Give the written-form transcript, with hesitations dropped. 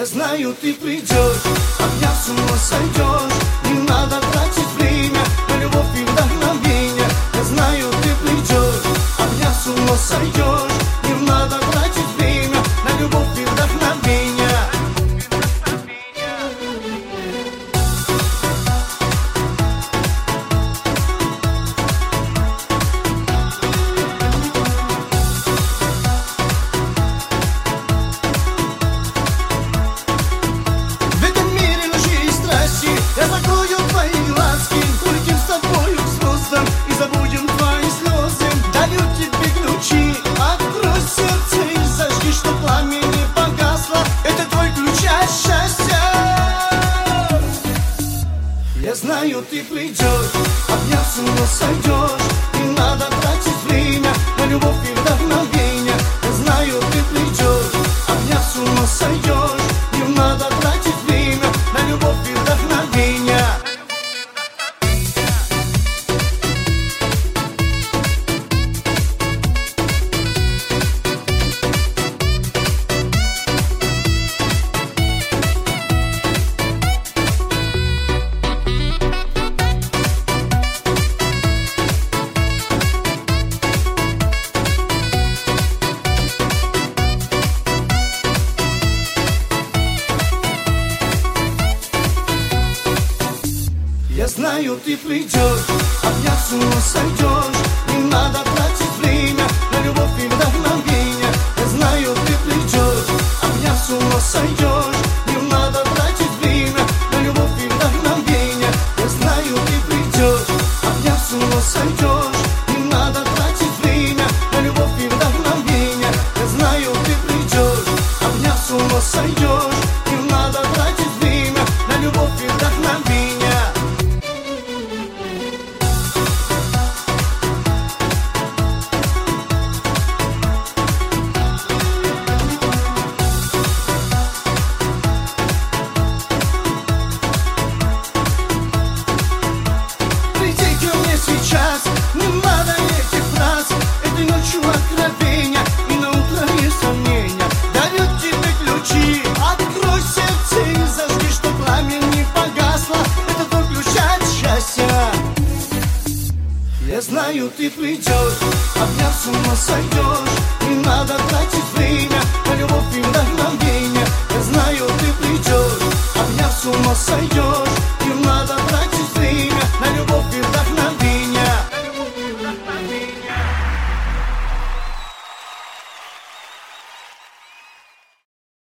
Я знаю, ты придешь, обняв с ума сойдешь. Не надо тратить время на любовь и вдохновение. Я знаю, ты придешь, обняв с ума сойдешь. Не надо тратить время на любовь и вдохновение. Я закрою твои глазки, улетим с тобою к звездам и забудем твои слезы. Дарю тебе ключи, открой сердце и зажги, что пламя не погасло. Это твой ключ от счастья. Я знаю, ты придешь, обняв с ума сойдешь. Не надо тратить время на любовь и вдохновение. Я знаю, ты придешь, обняв с ума сойдешь. Не надо тратить время на любовь и вдохновение. Я знаю, ты придешь, обняв с ума сойдешь. Не надо тратить время на любовь и вдохновение. Я знаю, ты придешь, обняв с ума сойдешь. Не надо тратить время на любовь и вдохновение. Я знаю, ты придешь, обняв с ума сойдешь. Не надо тратить время на любовь и вдохновение. Я знаю, ты придешь, обняв с ума сойдешь. Не надо тратить время на любовь и вдохновение. Сейчас не надо этих фраз. Этой ночью откровения и на утро есть сомнения. Дарю тебе ключи, открой сердце и зажги, что пламя не погасло. Это твой ключ от счастья. Я знаю, ты придешь, обняв с ума сойдешь. Не надо тратить время на любовь и вдохновение. Я знаю, ты придешь.